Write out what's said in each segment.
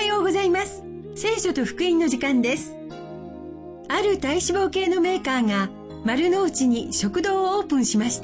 ようございます。聖書と福音の時間です。ある体脂肪系のメーカーが丸の内に食堂をオープンしました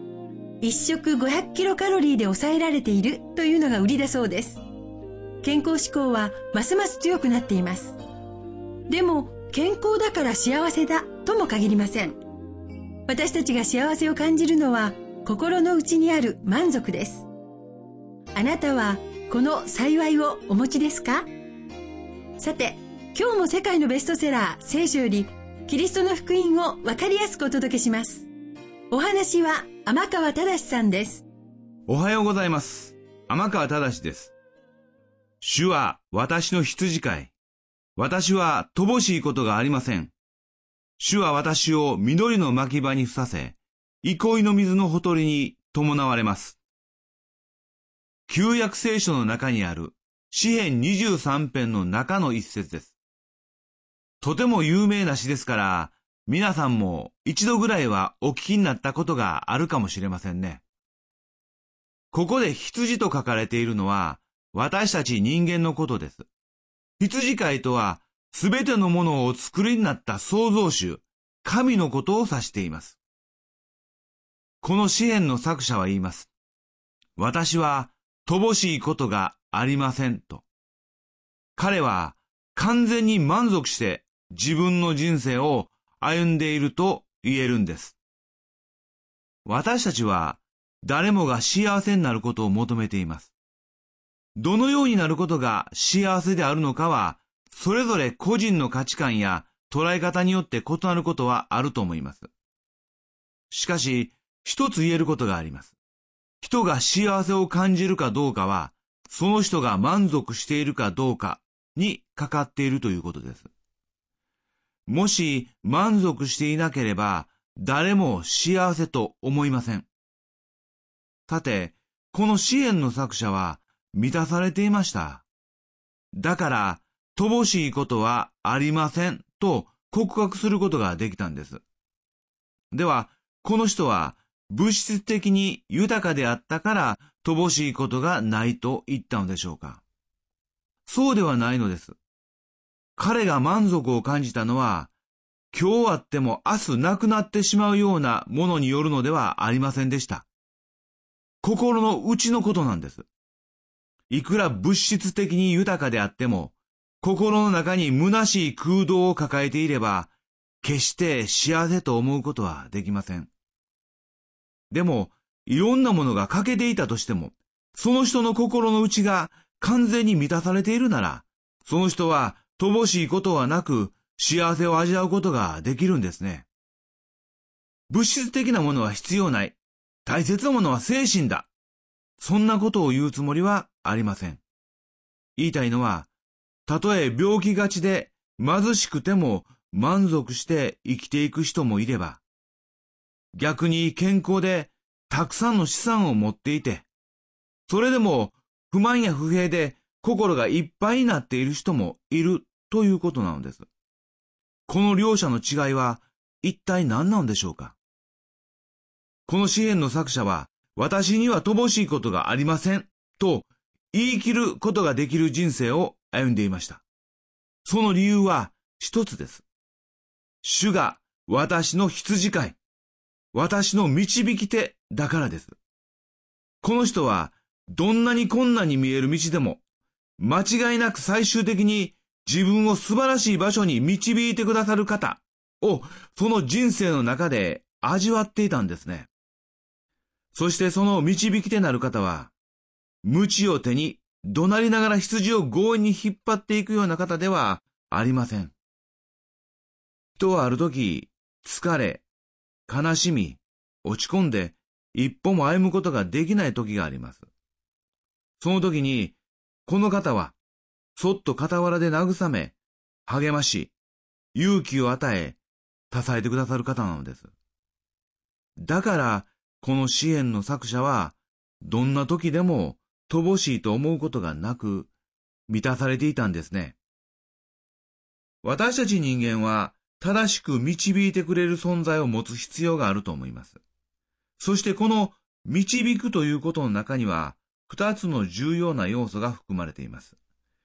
。1食500キロカロリーで抑えられているというのが売りだそうです。健康志向はますます強くなっています。でも健康だから幸せだとも限りません。私たちが幸せを感じるのは心の内にある満足です。あなたはこの幸いをお持ちですか？さて、今日も世界のベストセラー聖書よりキリストの福音を分かりやすくお届けします。お話は天川忠さんです。 おはようございます。天川忠です。主は私の羊飼い。私は乏しいことがありません。主は私を緑の牧場にふさせ、憩いの水のほとりに伴われます。旧約聖書の中にある詩編23編の中の一節です。とても有名な詩ですから、皆さんも一度ぐらいはお聞きになったことがあるかもしれませんね。ここで羊と書かれているのは、私たち人間のことです。羊飼いとは、すべてのものをお作りになった創造主、神のことを指しています。この詩編の作者は言います。私は乏しいことがありませんと。彼は完全に満足して自分の人生を歩んでいると言えるんです。私たちは誰もが幸せになることを求めています。どのようになることが幸せであるのかは、それぞれ個人の価値観や捉え方によって異なることはあると思います。しかし、一つ言えることがあります。人が幸せを感じるかどうかは、その人が満足しているかどうかにかかっているということです。もし満足していなければ、誰も幸せと思いません。さて、この詩編の作者は満たされていました。だから、乏しいことはありませんと告白することができたんです。では、この人は物質的に豊かであったから乏しいことがないと言ったのでしょうか？そうではないのです。彼が満足を感じたのは、今日あっても明日なくなってしまうようなものによるのではありませんでした。心の内のことなんです。いくら物質的に豊かであっても、心の中に虚しい空洞を抱えていれば、決して幸せと思うことはできません。でも、いろんなものが欠けていたとしても、その人の心の内が完全に満たされているなら、その人は乏しいことはなく、幸せを味わうことができるんですね。物質的なものは必要ない。大切なものは精神だ。そんなことを言うつもりはありません。言いたいのは、たとえ病気がちで貧しくても満足して生きていく人もいれば、逆に健康でたくさんの資産を持っていて、それでも不満や不平で心がいっぱいになっている人もいるということなのです。この両者の違いは一体何なんでしょうか？この詩編の作者は、私には乏しいことがありませんと言い切ることができる人生を歩んでいました。その理由は一つです。主が私の羊飼い、私の導き手だからです。この人はどんなに困難に見える道でも、間違いなく最終的に自分を素晴らしい場所に導いてくださる方をその人生の中で味わっていたんですね。そしてその導き手なる方は、鞭を手に怒鳴りながら羊を強引に引っ張っていくような方ではありません。人はある時、疲れ、悲しみ、落ち込んで一歩も歩むことができない時があります。その時に、この方は、そっと傍らで慰め、励まし、勇気を与え、支えてくださる方なのです。だから、この詩編の作者は、どんな時でも乏しいと思うことがなく、満たされていたんですね。私たち人間は、正しく導いてくれる存在を持つ必要があると思います。そしてこの導くということの中には、二つの重要な要素が含まれています。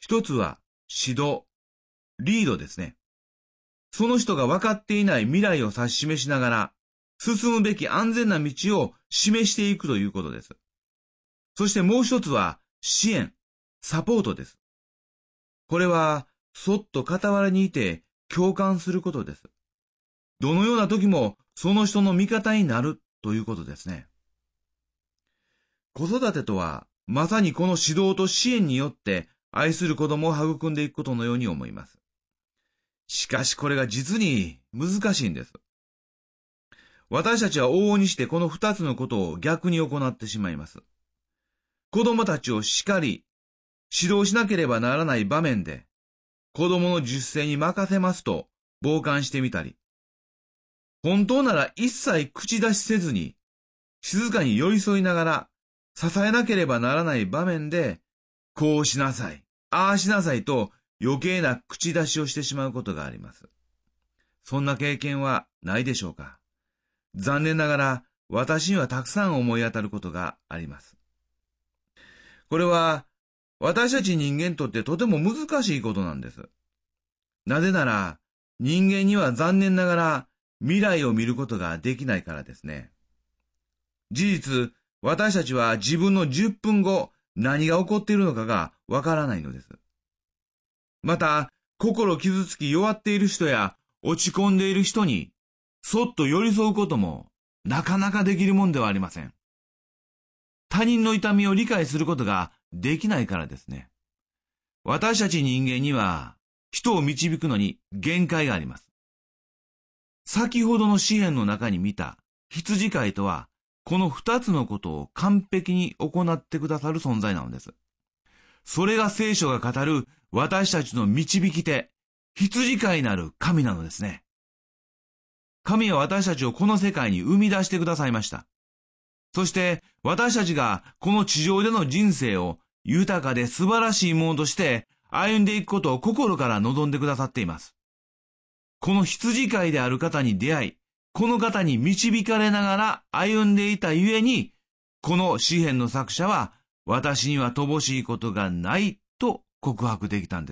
一つは指導、リードですね。その人が分かっていない未来を指し示しながら、進むべき安全な道を示していくということです。そしてもう一つは支援、サポートです。これは、そっと傍らにいて共感することです。どのような時もその人の味方になるということですね。子育てとは、まさにこの指導と支援によって愛する子供を育んでいくことのように思います。しかしこれが実に難しいんです。私たちは往々にしてこの二つのことを逆に行ってしまいます。子供たちを叱り、指導しなければならない場面で、子供の自主性に任せますと傍観してみたり、本当なら一切口出しせずに、静かに寄り添いながら支えなければならない場面で、こうしなさい、ああしなさいと余計な口出しをしてしまうことがあります。そんな経験はないでしょうか。残念ながら私にはたくさん思い当たることがあります。これは私たち人間にとってとても難しいことなんです。なぜなら人間には残念ながら未来を見ることができないからですね。事実、私たちは自分の10分後何が起こっているのかがわからないのです。また、心傷つき弱っている人や落ち込んでいる人にそっと寄り添うこともなかなかできるもんではありません。他人の痛みを理解することができないからですね。私たち人間には人を導くのに限界があります。先ほどの詩篇の中に見た羊飼いとは、この二つのことを完璧に行ってくださる存在なのです。それが聖書が語る私たちの導き手、羊飼いなる神なのですね。神は私たちをこの世界に生み出してくださいました。そして私たちがこの地上での人生を豊かで素晴らしいものとして歩んでいくことを心から望んでくださっています。この羊飼いである方に出会い、この方に導かれながら歩んでいたゆえに、この詩篇の作者は私には乏しいことがないと告白できたんです。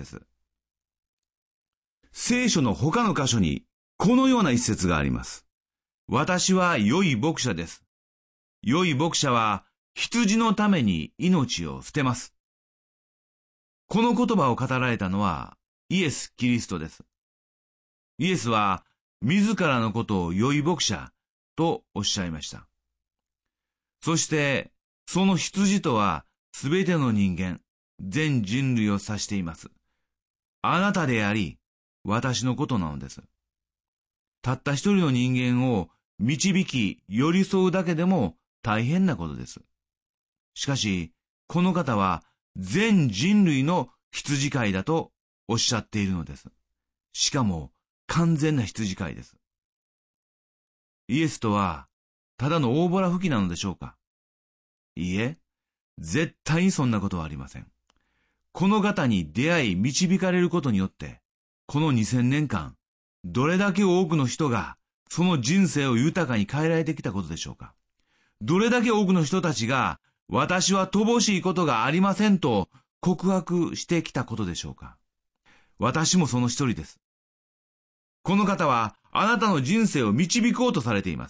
聖書の他の箇所にこのような一節があります。私は良い牧者です。良い牧者は羊のために命を捨てます。この言葉を語られたのはイエス・キリストです。イエスは自らのことを良い牧者とおっしゃいました。そしてその羊とはすべての人間、全人類を指しています。あなたであり、私のことなのです。たった一人の人間を導き寄り添うだけでも大変なことです。しかし、この方は全人類の羊飼いだとおっしゃっているのです。しかも完全な羊飼いです。イエスとはただの大ボラ吹きなのでしょうか。いいえ、絶対にそんなことはありません。この方に出会い導かれることによって、この2000年間、どれだけ多くの人がその人生を豊かに変えられてきたことでしょうか。どれだけ多くの人たちが私は乏しいことがありませんと告白してきたことでしょうか。私もその一人です。この方はあなたの人生を導こうとされています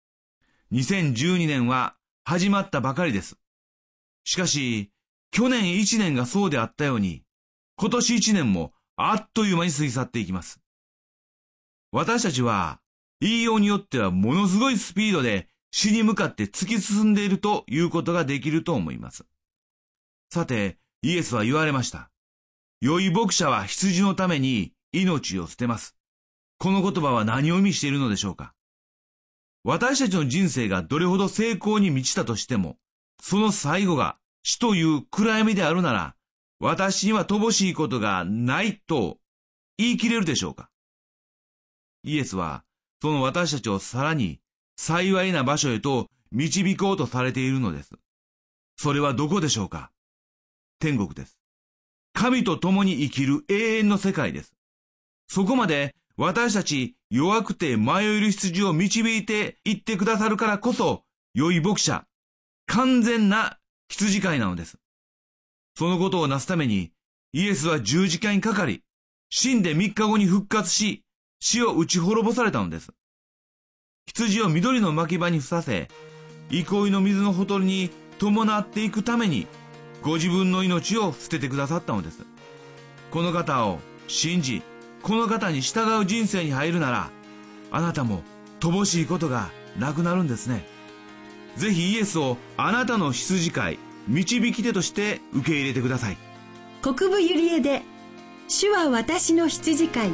。2012年は始まったばかりです。しかし、去年1年がそうであったように、今年1年もあっという間に過ぎ去っていきます。私たちは、言いようによってはものすごいスピードで死に向かって突き進んでいるということができると思います。さて、イエスは言われました。良い牧者は羊のために命を捨てます。この言葉は何を意味しているのでしょうか。私たちの人生がどれほど成功に満ちたとしても、その最後が死という暗闇であるなら、私には乏しいことがないと言い切れるでしょうか。イエスは、その私たちをさらに幸いな場所へと導こうとされているのです。それはどこでしょうか。天国です。神と共に生きる永遠の世界です。そこまで私たち弱くて迷える羊を導いていってくださるからこそ、良い牧者、完全な羊飼いなのです。そのことをなすために、 イエスは十字架にかかり、死んで3日後に復活し、死を打ち滅ぼされたのです。羊を緑の牧場にふさせ、憩いの水のほとりに伴っていくために、ご自分の命を捨ててくださったのです。この方を信じ、この方に従う人生に入るなら、あなたも乏しいことがなくなるんですね。ぜひイエスをあなたの羊飼い、導き手として受け入れてください。 国分ゆりえで、主は私の羊飼い。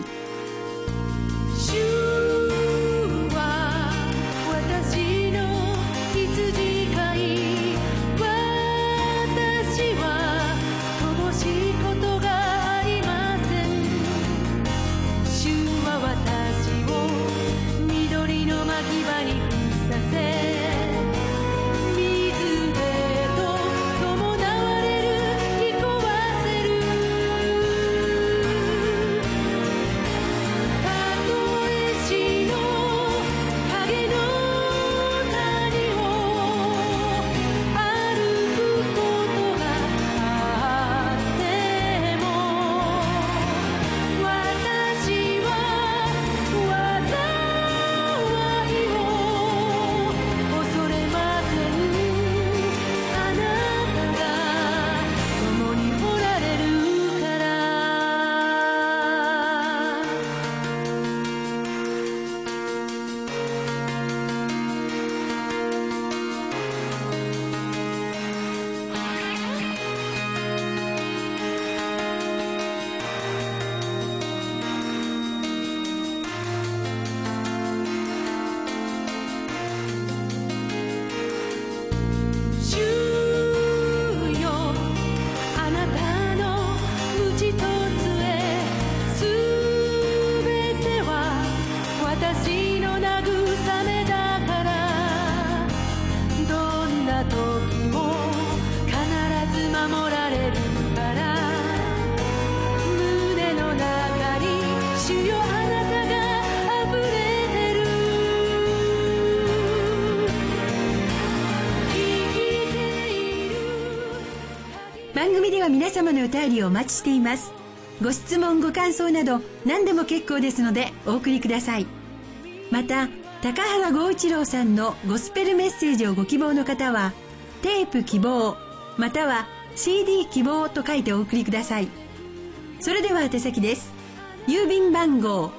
番組では皆様のお便りをお待ちしています。ご質問ご感想など何でも結構ですのでお送りください。また高原剛一郎さんのゴスペルメッセージをご希望の方はテープ希望または CD 希望と書いてお送りください。それでは宛先です。郵便番号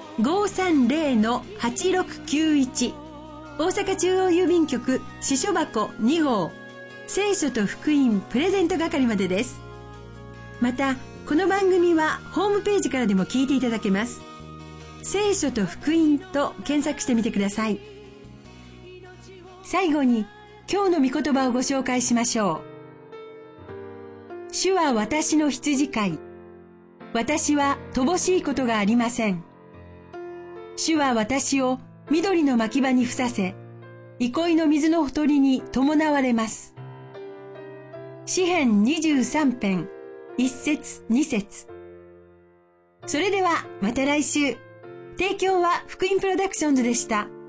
530-8691 大阪中央郵便局支所箱2号聖書と福音プレゼント係までです。またこの番組はホームページからでも聞いていただけます。聖書と福音と検索してみてください。最後に今日の御言葉をご紹介しましょう。主は私の羊飼い。私は乏しいことがありません。主は私を緑の牧場にふさせ、憩いの水のほとりに伴われます。詩編23編1節2節。それではまた来週。提供は福音プロダクションズでした。